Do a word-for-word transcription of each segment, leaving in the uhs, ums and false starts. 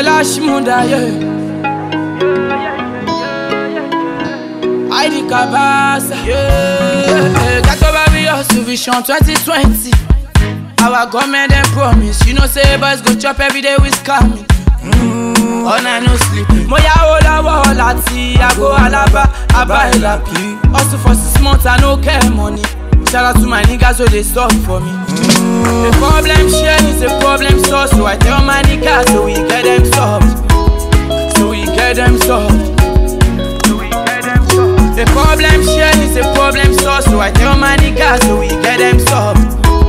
Bella Shmunda, yeah. Heidi Kabasa, yeah. Got over we hustle vision twenty twenty. Our government them promise, you know say boys go chop every day we scamming. Mm, all night no sleep. Moya ola wala ti, I go alaba, I buy lapi. Also for six months I no care money. Shout out to my niggas so they stop for me. Mm, the problem share is a problem solved, so I tell my niggas so we get them solved. So we get them solved. So we get them solved. The problem share is a problem solved, so I tell my niggas so we get them solved.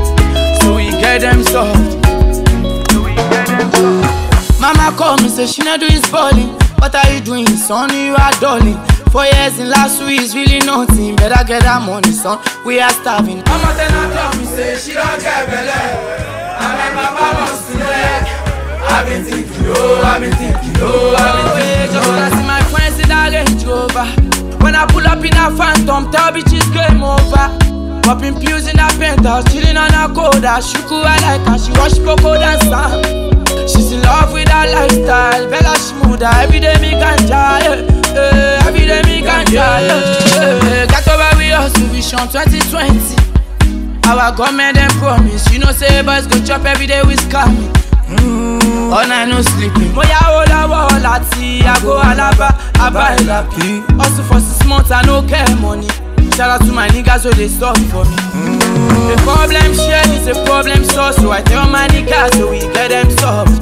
So we get them solved. So we get them solved. Mama call me, say she not do his balling. What are you doing, son? You are darling. Four years in last week is really nothing. Better get that money, son. We are starving. Mama tell her tell me, say she don't get belly. I make my mama sleep. I've been thinking, oh, I've been thinking, oh, I've been thinking. Just wanna see my friends in that Range Rover. When I pull up in a Phantom, tell bitches game over. Popping pills in a penthouse, chilling on a coda. Shuku I like her, she wash Poco dance. She's in love with her lifestyle. Bella Shmunda, every day me ganja, yeah. Uh, every day me ganja, yeah. Uh, got over we hustle vision twenty twenty. Our government them promise, you know say boys go chop every day we scamming. Mm, all night no sleeping. Moya ola wala ti, I go alaba, I buy lapi. Also for six months I no care money. Shout out to my niggas so they stop for me. Mm. The problem share is a problem solved, so I tell my niggas so we get them solved.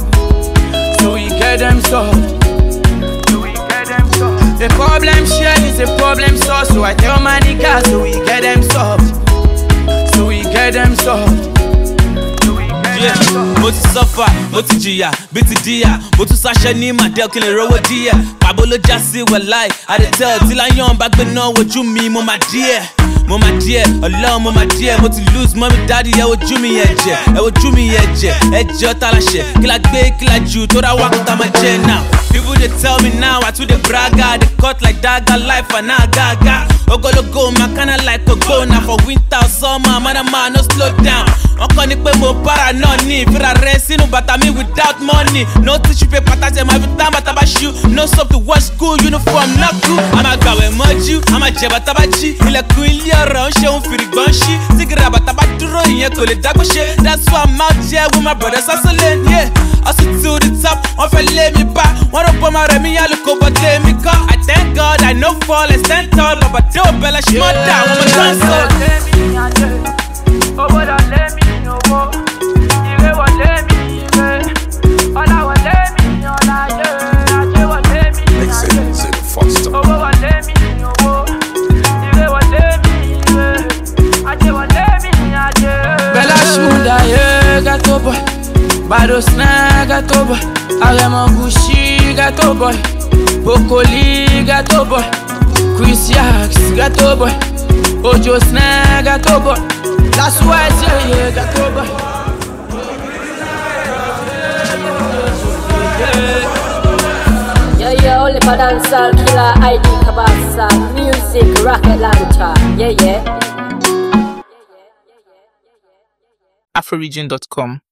So we get them solved. So we get them solved. The problem share is a problem solved, so I tell my niggas so we get them solved. So we get them solved. Yeah, mo ti suffer, mo ti jìyà, bí ti díyà, mo tún sáṣẹ́ ní màdé kí n lè rówó díẹ̀. Pàbó ló já sí wàláì, I dey tell tí láyọ̀n bá gbé náà wojú mi, mo máa díẹ̀. Mo máa díẹ̀, ọlọ́run mo máa díẹ̀, mo ti lose mọ́mí dáàdì ẹ wojú mi ẹ̀jẹ̀, ẹ wojú mi ẹ̀jẹ̀, ẹ̀jẹ̀ ọ̀tá láṣẹ, kí la gbé kí la jù tó dá wákàtà máa jẹ now. People they tell me now, I too they brag, they cut like dagger life and now gaga. Ogologo, my kinda like a go now for winter or summer, man a man no slow down. Uncle ni pe mo para no ni, fira resi no bata me without money. No tissue paper, touch my time at about shoe. No soap to wash school uniform, not cool. I'm a gawe moju, I'm a jeba tabachi. Ile kuili around, she un firi banshi. Sigira bataba duro inye kole dago she. That's why I'm out here with my brothers hustling, yeah. Hustle to the top, on fait let me back. One up on my remi, I look over let me go. I thank God I no fall and stand tall, but don't Bella Shmunda, I'm a dancer. Oh, but I let me know. You know what let me know. All I want let me know. I just want let me know. Makes it faster. Oh, but let me know. You know what let me know. I just want let me know. Bella Shmunda, yeah, gato boy. Bado Snag, gato boy. Arema Gucci, gato boy. Bokoli, gato boy. Chris Yax, gato boy. Ojo Snag, gato boy. That's why I say, yeah, gato boy. Yeah, yeah, only for dancehall killer, Heidi Kabasa, music, rocket launcher. Yeah, yeah. afroregion dot com